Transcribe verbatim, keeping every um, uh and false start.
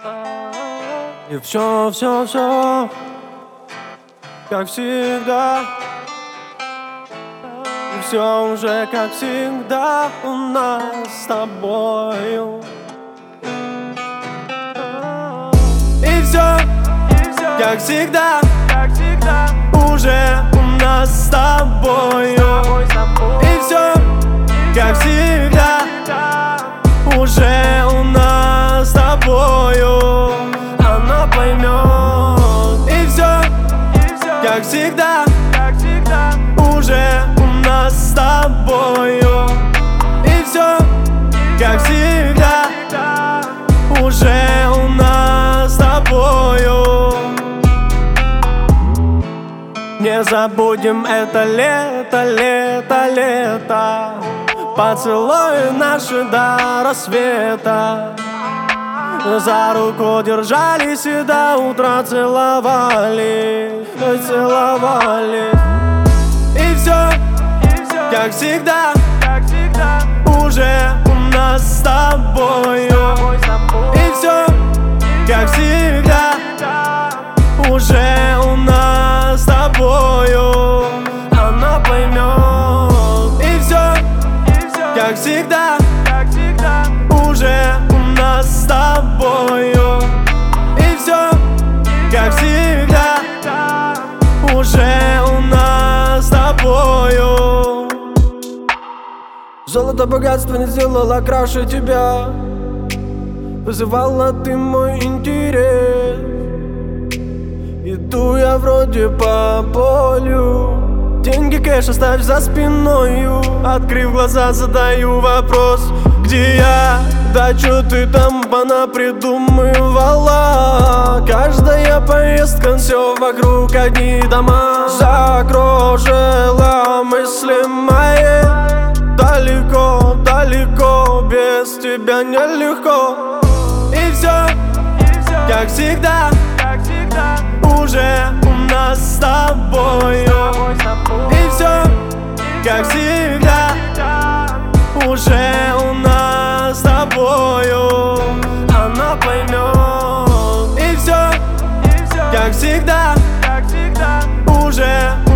И все, все, все, как всегда. И все уже как всегда у нас с тобою. И все, как всегда, уже у нас с тобою. И все, как всегда, уже у нас с тобою. Она поймет. И все, как всегда, уже у нас с тобою. И все, как всегда, уже у нас с тобою. Не забудем это лето, лето, лето. Поцелуи наши до рассвета. За руку держались и до утра целовали, целовали. И все, как всегда, уже у нас с тобою. И все, как всегда, уже у нас с тобою. Она поймет. И все, как всегда, уже у нас с тобою. И все, как всегда, уже у нас с тобою. Золото богатство не сделало краше тебя. Вызывала ты мой интерес. Иду я вроде по полю. Деньги, кэш оставь за спиною. Открыв глаза, задаю вопрос: где я? Да чё ты там понапридумывала? Каждая поездка, все вокруг одни дома. Закружила мысли мои. Далеко, далеко, без тебя нелегко. И все, как всегда, уже у нас с тобою. И все, как всегда, уже у нас с тобою. Она поймет. И все, как всегда, уже